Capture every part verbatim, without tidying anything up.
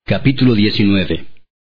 Capítulo diecinueve.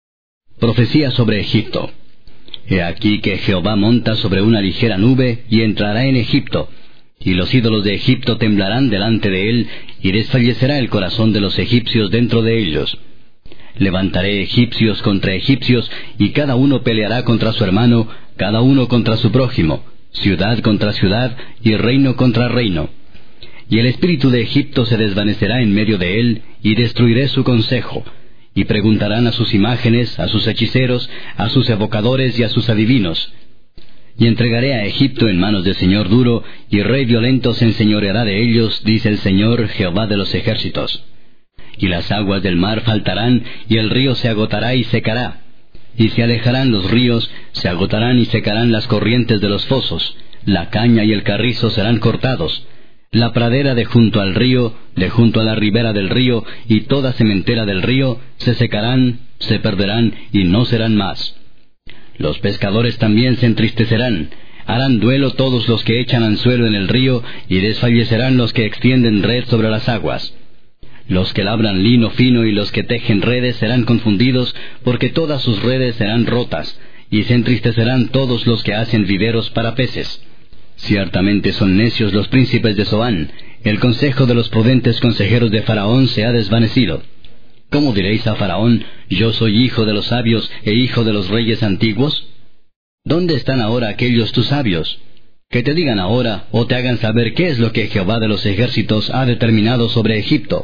Profecía sobre Egipto. He aquí que Jehová monta sobre una ligera nube, y entrará en Egipto, y los ídolos de Egipto temblarán delante de él, y desfallecerá el corazón de los egipcios dentro de ellos. Levantaré egipcios contra egipcios, y cada uno peleará contra su hermano, cada uno contra su prójimo, ciudad contra ciudad, y reino contra reino. Y el espíritu de Egipto se desvanecerá en medio de él, y destruiré su consejo. Y preguntarán a sus imágenes, a sus hechiceros, a sus evocadores y a sus adivinos. Y entregaré a Egipto en manos de señor duro, y rey violento se enseñoreará de ellos, dice el Señor, Jehová de los ejércitos. Y las aguas del mar faltarán, y el río se agotará y secará. Y se alejarán los ríos, se agotarán y secarán las corrientes de los fosos. La caña y el carrizo serán cortados. La pradera de junto al río, de junto a la ribera del río, y toda sementera del río, se secarán, se perderán, y no serán más. Los pescadores también se entristecerán. Harán duelo todos los que echan anzuelo en el río, y desfallecerán los que extienden red sobre las aguas. Los que labran lino fino y los que tejen redes serán confundidos, porque todas sus redes serán rotas, y se entristecerán todos los que hacen viveros para peces. Ciertamente son necios los príncipes de Zoán, el consejo de los prudentes consejeros de Faraón se ha desvanecido. ¿Cómo diréis a Faraón, yo soy hijo de los sabios e hijo de los reyes antiguos? ¿Dónde están ahora aquellos tus sabios? Que te digan ahora, o te hagan saber qué es lo que Jehová de los ejércitos ha determinado sobre Egipto.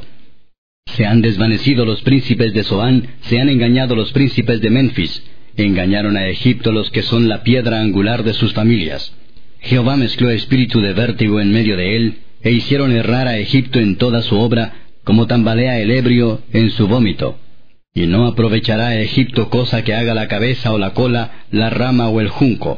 Se han desvanecido los príncipes de Zoán, se han engañado los príncipes de Menfis, engañaron a Egipto los que son la piedra angular de sus familias. Jehová mezcló espíritu de vértigo en medio de él, e hicieron errar a Egipto en toda su obra, como tambalea el ebrio en su vómito. Y no aprovechará a Egipto cosa que haga la cabeza o la cola, la rama o el junco.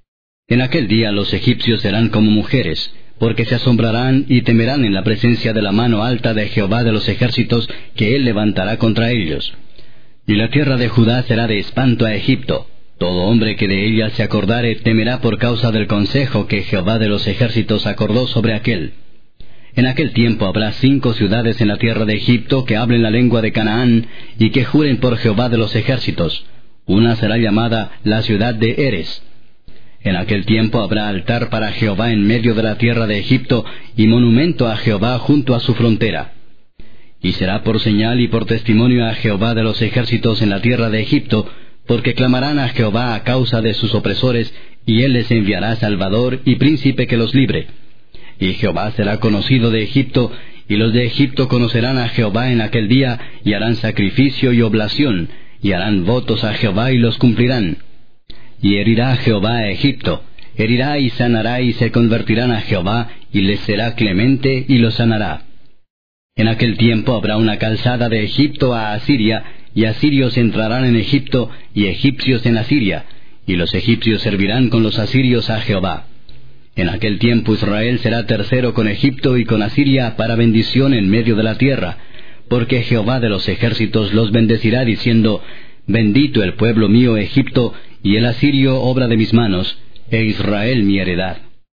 En aquel día los egipcios serán como mujeres, porque se asombrarán y temerán en la presencia de la mano alta de Jehová de los ejércitos, que él levantará contra ellos. Y la tierra de Judá será de espanto a Egipto. Todo hombre que de ella se acordare temerá por causa del consejo que Jehová de los ejércitos acordó sobre aquel. En aquel tiempo habrá cinco ciudades en la tierra de Egipto que hablen la lengua de Canaán, y que juren por Jehová de los ejércitos. Una será llamada la ciudad de Eres. En aquel tiempo habrá altar para Jehová en medio de la tierra de Egipto, y monumento a Jehová junto a su frontera. Y será por señal y por testimonio a Jehová de los ejércitos en la tierra de Egipto, porque clamarán a Jehová a causa de sus opresores, y él les enviará salvador y príncipe que los libre. Y Jehová será conocido de Egipto, y los de Egipto conocerán a Jehová en aquel día, y harán sacrificio y oblación, y harán votos a Jehová y los cumplirán. Y herirá Jehová a Egipto, herirá y sanará, y se convertirán a Jehová, y les será clemente y los sanará. En aquel tiempo habrá una calzada de Egipto a Asiria, y asirios entrarán en Egipto, y egipcios en Asiria, y los egipcios servirán con los asirios a Jehová. En aquel tiempo Israel será tercero con Egipto y con Asiria para bendición en medio de la tierra, porque Jehová de los ejércitos los bendecirá diciendo, bendito el pueblo mío Egipto, y el asirio obra de mis manos, e Israel mi heredad.